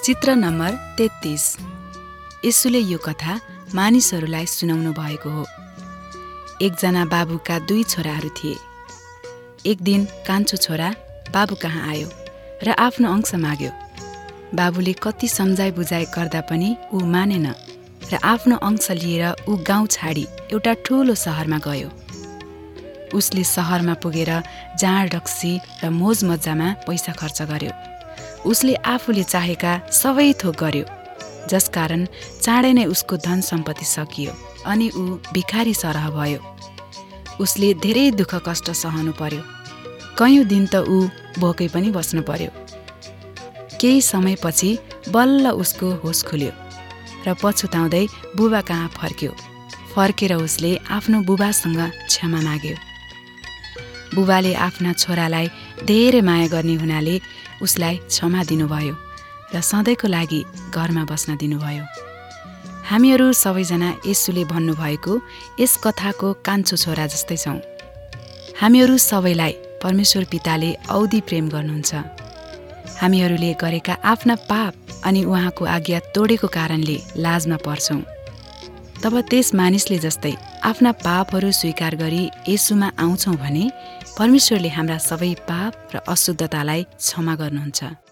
चित्र नम्बर 33। येशूले यो कथा मानिसहरूलाई सुनाउनु भएको हो। एकजना बाबुका 2 छोराहरू थिए। एक दिन कान्छो छोरा बाबु कहाँ आयो र आफ्नो अंश माग्यो। बाबुले कति सम्झाइ बुझाइ गर्दा पनि ऊ मानेन र आफ्नो अंश लिएर ऊ गाउँ छाडी एउटा ठूलो शहरमा गयो। उसले शहरमा पुगेर जाँड रक्सी र मोज मज्जामा पैसा खर्च गर्यो। उसले आफूले चाहेका सबै थोक गर्यो, जसकारण चाँडै नै उसको धन सम्पत्ति सकियो अनि ऊ भिखारी सरह भयो। उसले धेरै दुःख कष्ट सहनु पर्यो। कयौं दिन त ऊ भोकै पनि बस्नु पर्यो। केही समयपछि बल्ल उसको होस खुल्यो र पछुताउँदै बुबा कहाँ फर्क्यो। फर्केर उसले आफ्नो बुबासँग क्षमा माग्यो। बुबाले आफ्ना छोरालाई धेरै माया गर्ने हुनाले उसलाई क्षमा दिनुभयो र सधैँको लागि घरमा बस्न दिनुभयो। हामीहरू सबैजना येशूले भन्नुभएको यस कथाको कान्छो छोरा जस्तै छौँ। हामीहरू सबैलाई परमेश्वर पिताले औधी प्रेम गर्नुहुन्छ। हामीहरूले गरेका आफ्ना पाप अनि उहाँको आज्ञा तोडेको कारणले लाजमा पर्छौँ। तब त्यस मानिसले जस्तै आफ्ना पापहरू स्वीकार गरी येशूमा आउँछौँ भने परमेश्वरले हाम्रा सबै पाप र अशुद्धतालाई क्षमा गर्नुहुन्छ।